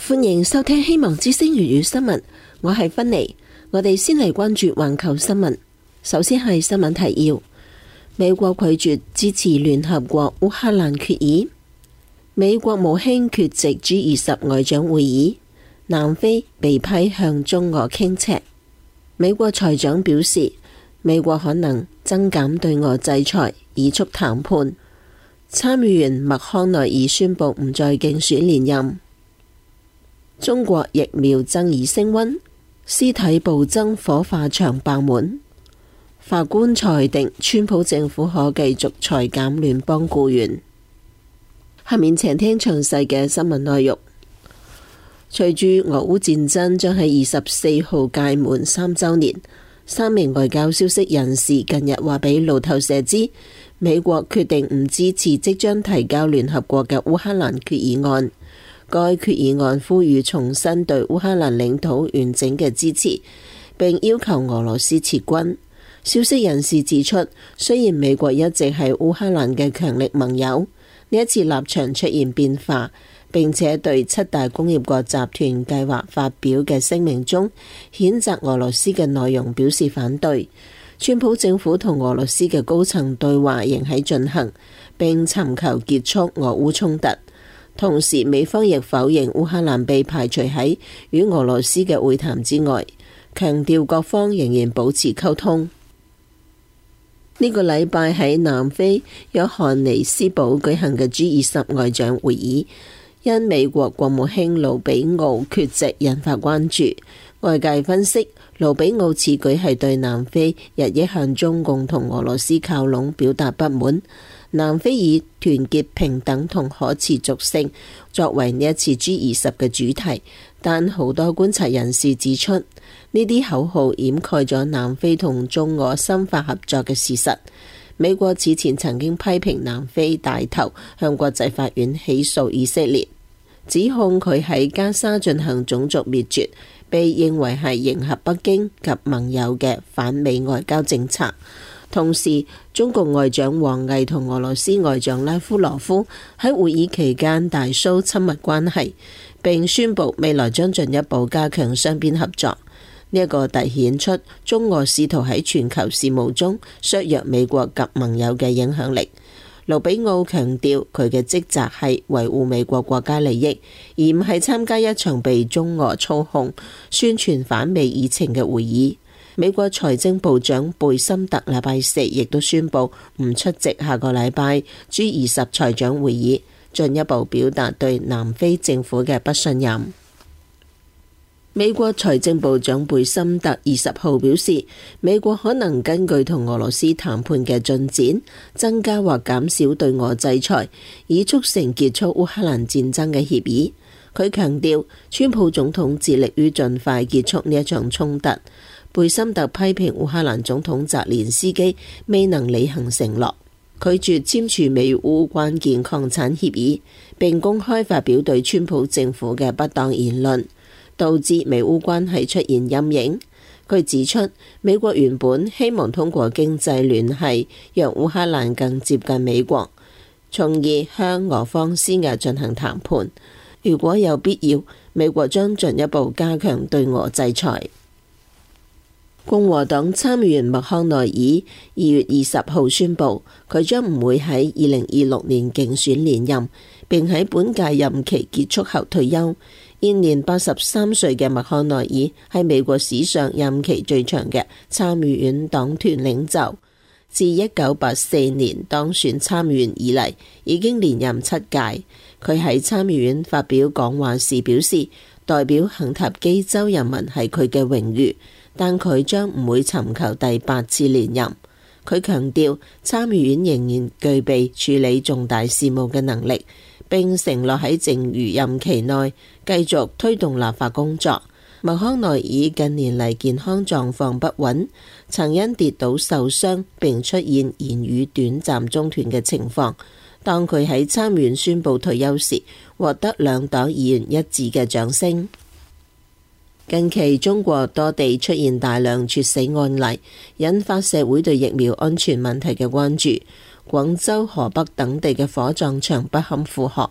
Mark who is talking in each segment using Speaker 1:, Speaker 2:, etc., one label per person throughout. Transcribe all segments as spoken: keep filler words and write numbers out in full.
Speaker 1: 歡迎收聽希望之聲粵語新聞，我係芬妮。我哋先嚟關注環球新聞。首先係新聞提要：美國拒絕支持聯合國烏克蘭決議；美國務卿缺席 G 二十外長會議；南非被批向中俄傾斜；美國財長表示，美國可能增減對俄制裁，以促談判；參議員麥康奈爾宣布唔再競選連任。中國疫苗爭議升溫，屍體暴增，火化場爆滿。法官裁定川普政府可繼續裁減聯邦僱員。下面請聽詳細嘅新聞內容。隨住俄烏戰爭將喺二十四號屆滿三週年，三名外交消息人士近日話俾路透社知，美國決定唔支持即將提交聯合國嘅烏克蘭決議案。該決議案呼籲重申對烏克蘭領土完整嘅支持，並要求俄羅斯撤軍。消息人士指出，雖然美國一直係烏克蘭嘅強力盟友，呢一次立場出現變化，並且對七大工業國集團計劃發表嘅聲明中，譴責俄羅斯嘅內容表示反對。川普政府同俄羅斯嘅高層對話仍喺進行，並尋求結束俄烏衝突。同時，美方亦否認烏克蘭被排除喺與俄羅斯嘅會談之外，強調各方仍然保持溝通。呢個禮拜喺南非約翰尼斯堡舉行嘅 G 二十外長會議，因美國國務卿盧比奧缺席引發關注。外界分析，盧比奧此舉係對南非日益向中共同俄羅斯靠攏表達不滿。南非以團結、平等同可持續性作為呢一次 G 二十嘅主題，但好多觀察人士指出，呢啲口號掩蓋咗南非同中俄深化合作嘅事實。美國此前曾經批評南非帶頭向國際法院起訴以色列，指控佢喺加沙進行種族滅絕，被認為係迎合北京及盟友嘅反美外交政策。同時，中國外長王毅同俄羅斯外長拉夫羅夫喺會議期間大 show 親密關係，並宣布未來將進一步加強雙邊合作。呢、這、一個凸顯出中俄試圖喺全球事務中削弱美國及盟友嘅影響力。盧比奧強調佢嘅職責係維護美國國家利益，而唔係參加一場被中俄操控、宣傳反美議程嘅會議。美國財政部長貝森特禮拜四亦都宣布唔出席下個禮拜 G 二十財長會議，進一步表達對南非政府嘅不信任。美國財政部長貝森特二十號表示，美國可能根據同俄羅斯談判嘅進展，增加或減少對俄制裁，以促成結束烏克蘭戰爭嘅協議。佢強調，川普總統致力於盡快結束呢一場衝突。貝森特批評烏克蘭總統澤連斯基未能履行承諾，拒絕簽署美烏關鍵礦產協議，並公開發表對川普政府嘅不當言論，導致美烏關係出現陰影。佢指出，美國原本希望通過經濟聯繫讓烏克蘭更接近美國，從而向俄方施壓進行談判。如果有必要，美國將進一步加強對俄制裁。共和黨參議員麥康奈爾二月二十號宣布，佢將唔會喺二零二六年競選連任，並喺本屆任期結束後退休。現年八十三歲嘅麥康奈爾係美國史上任期最長嘅參議院黨團領袖，自一九八四年當選參議員以嚟，已經連任七屆。佢喺參議院發表講話時表示，代表肯塔基州人民係佢嘅榮譽，但佢將唔會尋求第八次連任。佢強調參議院仍然具備處理重大事務嘅能力，並承諾喺剩餘任期內繼續推動立法工作。麥康奈爾近年嚟健康狀況不穩，曾因跌倒受傷並出現言語短暫中斷嘅情況。當佢喺參議院宣布退休時，獲得兩黨議員一致嘅掌聲。近期中國多地出現大量猝死案例，引發社會對疫苗安全問題嘅關注。廣州、河北等地嘅火葬場不堪負荷，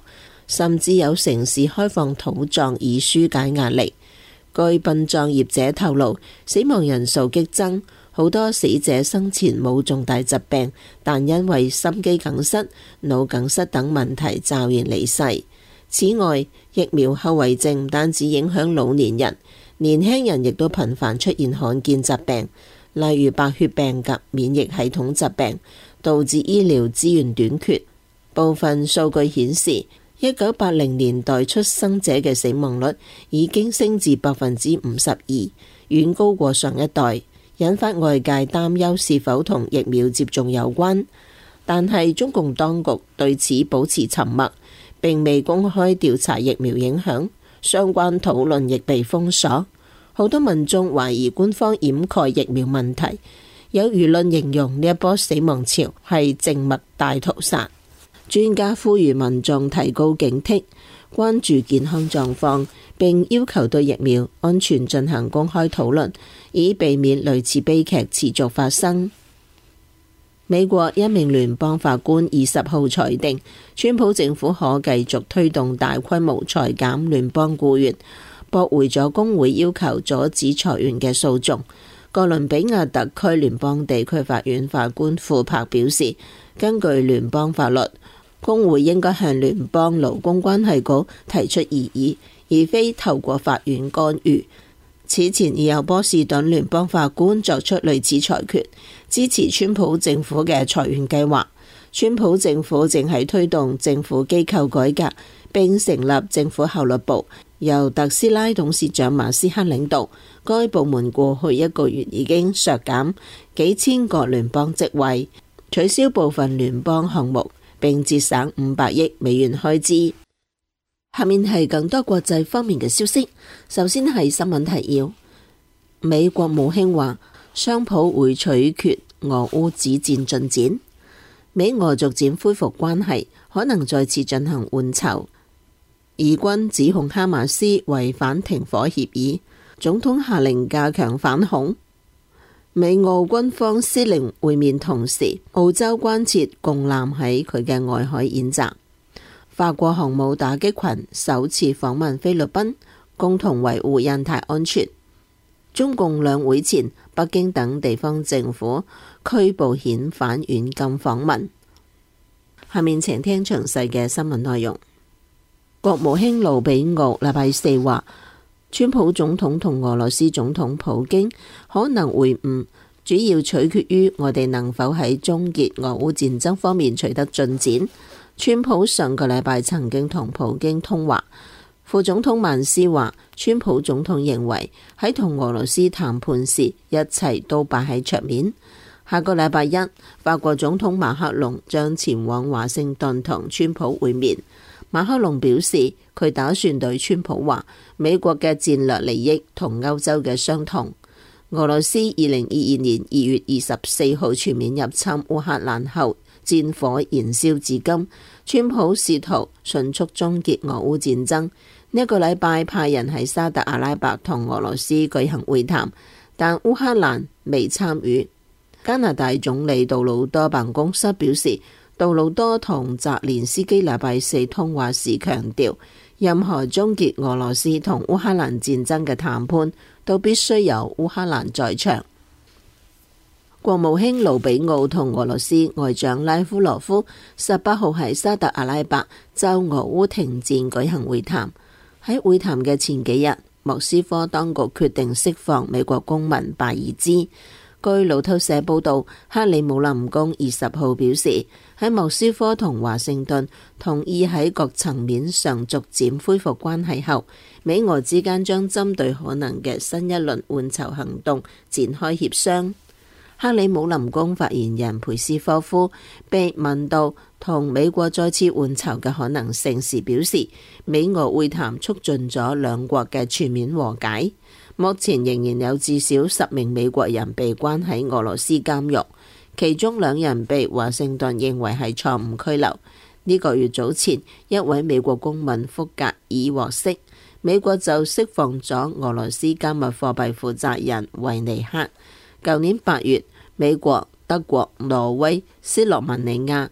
Speaker 1: 甚至有城市開放土葬以紓解壓力。據殯葬業者透露，死亡人數激增，好多死者生前冇重大疾病，但因為心肌梗塞、腦梗塞等問題驟然離世。此外，疫苗後遺症唔單止影響老年人，年輕人亦都頻繁出現罕見疾病，例如白血病及免疫系統疾病，導致醫療資源短缺。部分數據顯示，一九八零年代出生者嘅死亡率已經升至百分之五十二，遠高過上一代，引發外界擔憂是否同疫苗接種有關。但係中共當局對此保持沉默，並未公開調查疫苗影響，相關討論亦被封鎖。好多民眾懷疑官方掩蓋疫苗問題，有輿論形容呢一波死亡潮係靜脈大屠殺。專家呼籲民眾提高警惕，關注健康狀況，並要求對疫苗安全進行公開討論，以避免類似悲劇持續發生。美國一名聯邦法官二十號裁定，川普政府可繼續推動大規模裁減聯邦僱員，駁回咗工會要求阻止裁員嘅訴訟。哥倫比亞特區聯邦地區法院法官庫珀表示，根據聯邦法律，工會應該向聯邦勞工關係局提出異議，而非透過法院干預。此前已有波士頓聯邦法官作出類似裁決，支持川普政府嘅裁員計劃。川普政府正喺推動政府機構改革，並成立政府效率部，由特斯拉董事長馬斯克領導。該部門過去一個月已經削減幾千個聯邦職位，取消部分聯邦項目，並節省五百億美元開支。下面係更多國際方面嘅消息。首先係新聞提要：美國務卿話，商討會取決俄烏止戰進展。美俄逐漸恢復關係，可能再次進行換囚。以軍指控哈馬斯違反停火協議，總統下令加強反恐。美澳軍方司令會面同時，澳洲關切共艦喺佢嘅外海演習。法國航母打擊群首次訪問菲律賓，共同維護印太安全。中共兩會前，北京等地方政府拘捕遣返軟禁訪問。下面請聽詳細嘅新聞內容。國務卿盧比奧禮拜四話，川普總統同俄羅斯總統普京可能會晤，主要取決於我哋能否喺終結俄烏戰爭方面取得進展。川普上個禮拜曾經同普京通話，副總統曼斯話，川普總統認為喺同俄羅斯談判時，一切都擺喺桌面。下個禮拜一，法國總統馬克龍將前往華盛頓同川普會面。馬克龍表示，佢打算對川普話，美國嘅戰略利益同歐洲嘅相同。俄羅斯二零二二年二月二十四號全面入侵烏克蘭後，戰火燃燒至今，川普試圖迅速終結俄烏戰爭。呢、這、一個禮拜派人喺沙特阿拉伯同俄羅斯舉行會談，但烏克蘭未參與。加拿大總理杜魯多辦公室表示，杜魯多同澤連斯基禮拜四通話時強調，任何終結俄羅斯同烏克蘭戰爭嘅談判都必須有烏克蘭在場。國務卿盧比奧同俄羅斯外長拉夫羅夫十八號喺沙特阿拉伯就俄烏停戰舉行會談。喺會談嘅前幾日，莫斯科當局決定釋放美國公民巴爾茲。據路透社報道，克里姆林宮二十號表示，喺莫斯科同華盛頓同意喺各層面上逐漸恢復關係後，美俄之間將針對可能嘅新一輪換囚行動展開協商。克里姆林宮發言人佩斯科夫被問到同美國再次換囚嘅可能性時表示，美俄會談促進咗兩國嘅全面和解。目前仍然有至少十名美國人被關喺俄羅斯監獄，其中兩人被華盛頓認為係錯誤拘留。呢、這個月早前，一位美國公民福格爾獲釋，美國就釋放咗俄羅斯加密貨幣負責人維尼克。舊年八月，美國、德國、挪威、斯洛文尼亞、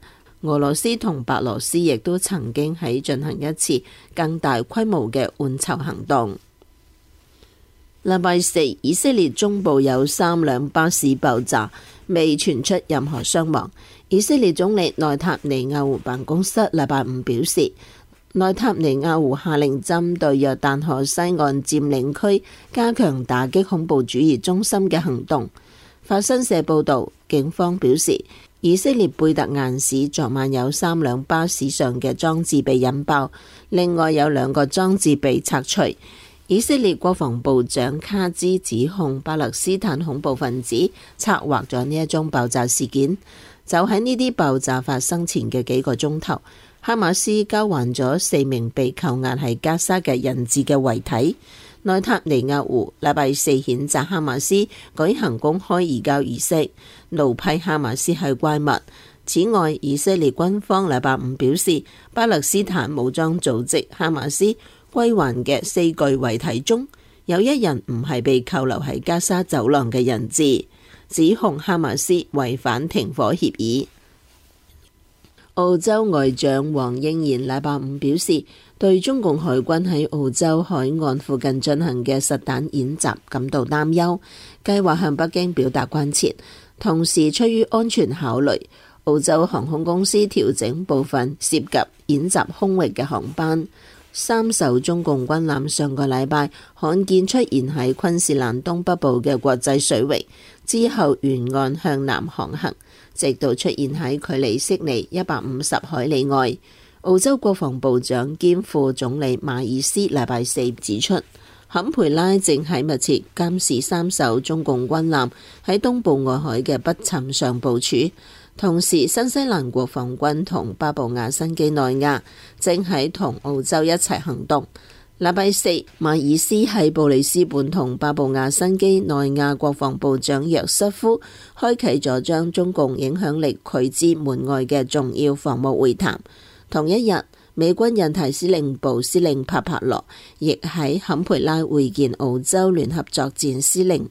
Speaker 1: 俄羅斯同白羅斯亦都曾經喺進行一次更大規模嘅換囚行動。禮拜四，以色列中部有三輛巴士爆炸，未傳出任何傷亡。以色列總理內塔尼亞胡辦公室禮拜五表示，內塔尼亞胡下令針對約旦河西岸佔領區加強打擊恐怖主義中心嘅行動。法新社報導，警方表示，以色列貝特岩市昨晚有三輛巴士上嘅裝置被引爆，另外有兩個裝置被拆除。以色列國防部長卡茲指控巴勒斯坦恐怖分子策劃咗呢一宗爆炸事件。就喺呢啲爆炸發生前嘅幾個鐘頭，哈馬斯交還咗四名被扣押喺加沙嘅人質嘅遺體。內塔尼亞胡禮拜四譴責哈馬斯舉行公開移交儀式，怒批哈馬斯係怪物。此外，以色列軍方禮拜五表示，巴勒斯坦武裝組織哈馬斯歸還嘅四具遺體中，有一人唔係被扣留喺加沙走廊嘅人質，指控哈馬斯違反停火協議。澳洲外長黃英賢禮拜五表示，對中共海軍喺澳洲海岸附近進行嘅實彈演習感到擔憂，計劃向北京表達關切。同時，出於安全考慮，澳洲航空公司調整部分涉及演習空域嘅航班。三艘中共軍艦上個禮拜罕見出現喺昆士蘭東北部嘅國際水域，之後沿岸向南航行，直到出現喺距離悉尼一百五十海里外。澳洲國防部長兼副總理馬爾斯禮拜四指出，坎培拉正喺密切監視三艘中共軍艦喺東部外海嘅不尋常部署。同時，新西蘭國防軍同巴布亞新幾內亞正喺同澳洲一齊行動。禮拜四，馬爾斯喺布里斯本同巴布亞新幾內亞國防部長約瑟夫開啟咗將中共影響力拒之門外嘅重要防務會談。同一日，美軍印太司令部司令帕帕羅亦喺坎培拉會見澳洲聯合作戰司令。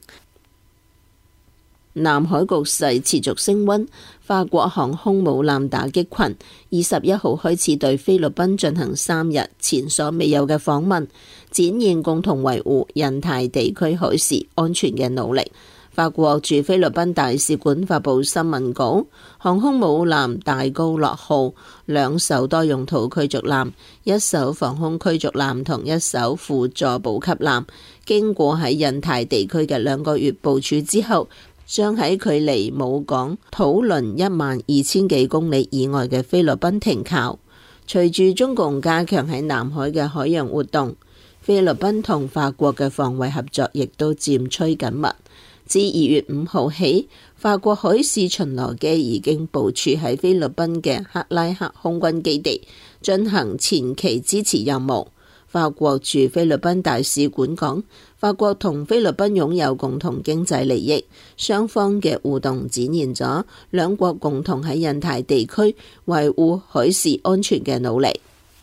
Speaker 1: 南海局勢持續升溫，法國航空母艦打擊群二十一號開始對菲律賓進行三日前所未有嘅訪問，展現共同維護印太地區海事安全嘅努力。法國駐菲律賓大使館發布新聞稿，航空母艦大高樂號、兩艘多用途驅逐艦、一艘防空驅逐艦同一艘輔助補給艦，經過喺印太地區嘅兩個月部署之後，將喺距離母港土倫一萬二千幾公里以外嘅菲律賓停靠。隨住中共加強喺南海嘅海洋活動，菲律賓同法國嘅防衛合作亦都漸趨緊密。自二月五號起，法國海事巡邏機已經部署喺菲律賓嘅克拉克空軍基地，進行前期支持任務。法國駐菲律賓大使館講，法國同菲律賓擁有共同經濟利益，雙方嘅互動展現咗兩國共同喺印太地區維護海事安全嘅努力。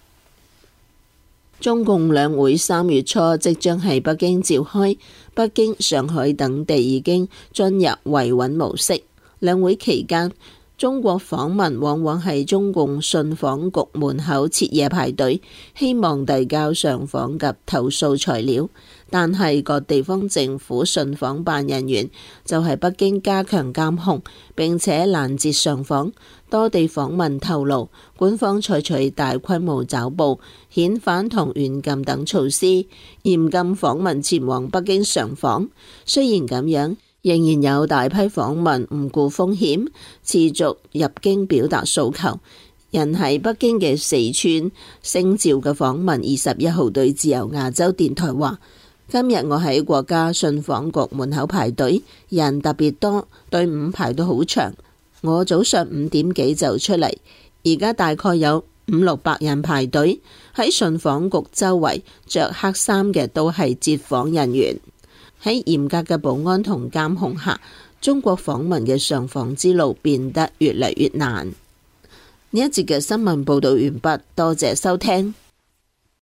Speaker 1: 中共兩會三月初即將喺北京召開，北京、上海等地已經進入維穩模式。兩會期間，中國訪民往往喺中共信訪局門口徹夜排隊，希望遞交上訪及投訴材料。但係各地方政府信訪辦人員就喺北京加強監控，並且攔截上訪。多地訪民透露，官方採取大規模抓捕、遣返同軟禁等措施，嚴禁訪民前往北京上訪。雖然咁樣，仍然有大批訪民唔顧風險，持續入京表達訴求。人喺北京嘅四川星照嘅訪民二十一號對自由亞洲電台話：今日我喺國家信訪局門口排隊，人特別多，隊伍排到好長。我早上五點幾就出嚟，而家大概有五六百人排隊。喺信訪局周圍着黑衫嘅都係接訪人員。喺嚴格嘅保安同監控下，中國訪民嘅上訪之路變得越嚟越難。呢一節嘅新聞報道完畢，多謝收聽。